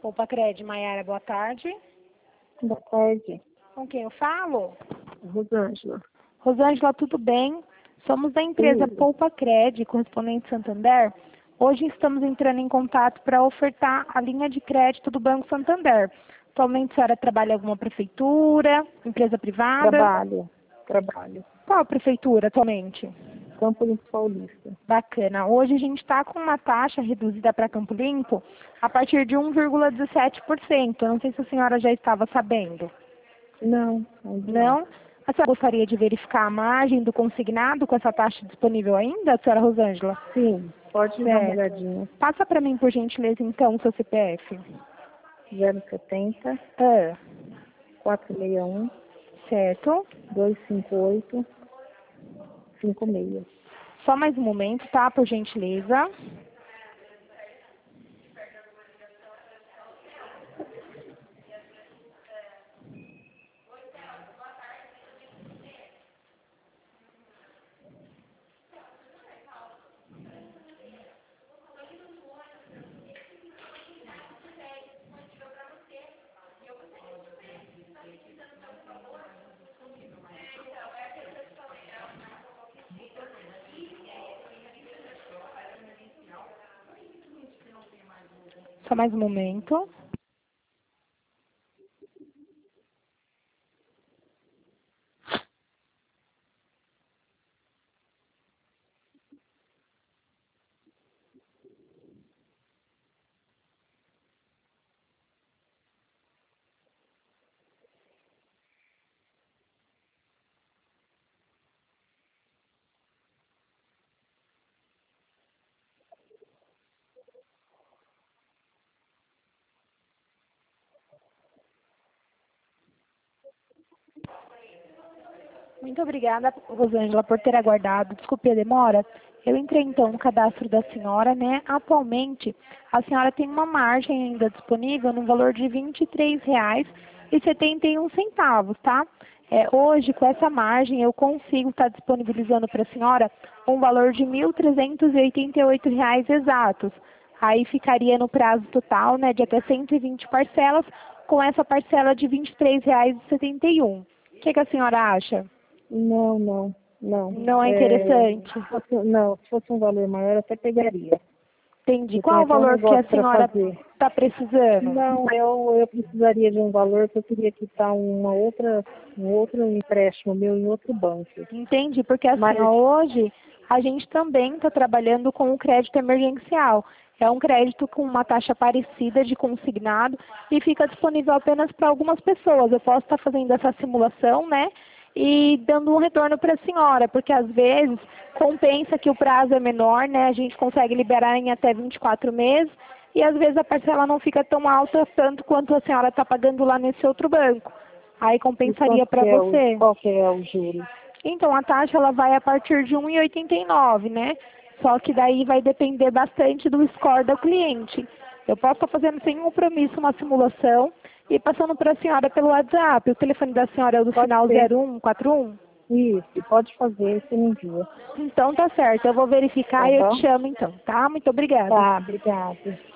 Opa, Cred, Maiara, boa tarde. Boa tarde. Com quem eu falo? Rosângela. Rosângela, tudo bem? Somos da empresa Tudo. Poupa Cred, correspondente Santander. Hoje estamos entrando em contato para ofertar a linha de crédito do Banco Santander. Atualmente a senhora trabalha em alguma prefeitura, empresa privada? Trabalho. Qual prefeitura atualmente? Campo Limpo Paulista. Bacana. Hoje a gente está com uma taxa reduzida para Campo Limpo a partir de 1,17%. Eu não sei se a senhora já estava sabendo. Não. Não? A senhora gostaria de verificar a margem do consignado com essa taxa disponível ainda, senhora Rosângela? Sim, pode dar uma olhadinha. Passa para mim, por gentileza, então, o seu CPF. 070 Ah, 461 certo. 258 56. Só mais um momento, tá? Por gentileza. Só mais um momento. Muito obrigada, Rosângela, por ter aguardado. Desculpe a demora. Eu entrei, então, no cadastro da senhora, né? Atualmente, a senhora tem uma margem ainda disponível no valor de R$ 23,71, tá? Hoje, com essa margem, eu consigo estar disponibilizando para a senhora um valor de R$ 1.388 exatos. Aí ficaria no prazo total, né, de até 120 parcelas, com essa parcela de R$ 23,71. O que a senhora acha? Não. Não é interessante? Se fosse um valor maior, eu até pegaria. Entendi. Eu Qual tenho o até um valor que a negócio pra senhora fazer. está precisando? Não, eu precisaria de um valor que eu queria quitar um outro empréstimo meu em outro banco. Entendi, porque assim, Mas, ó, hoje a gente também está trabalhando com o crédito emergencial. É um crédito com uma taxa parecida de consignado e fica disponível apenas para algumas pessoas. Eu posso estar fazendo essa simulação, né? E dando um retorno para a senhora, porque às vezes compensa que o prazo é menor, né? A gente consegue liberar em até 24 meses e às vezes a parcela não fica tão alta tanto quanto a senhora está pagando lá nesse outro banco. Aí compensaria para você. qual que é o juro? Então, a taxa ela vai a partir de 1,89, né? Só que daí vai depender bastante do score do cliente. Eu posso estar fazendo sem compromisso uma simulação e passando para a senhora pelo WhatsApp. O telefone da senhora é o do Pode final ser. 0141? Isso, pode fazer, você me envia. Então tá certo, eu vou verificar Tá e eu bom? te chamo então, tá? Muito obrigada. Tá, obrigada.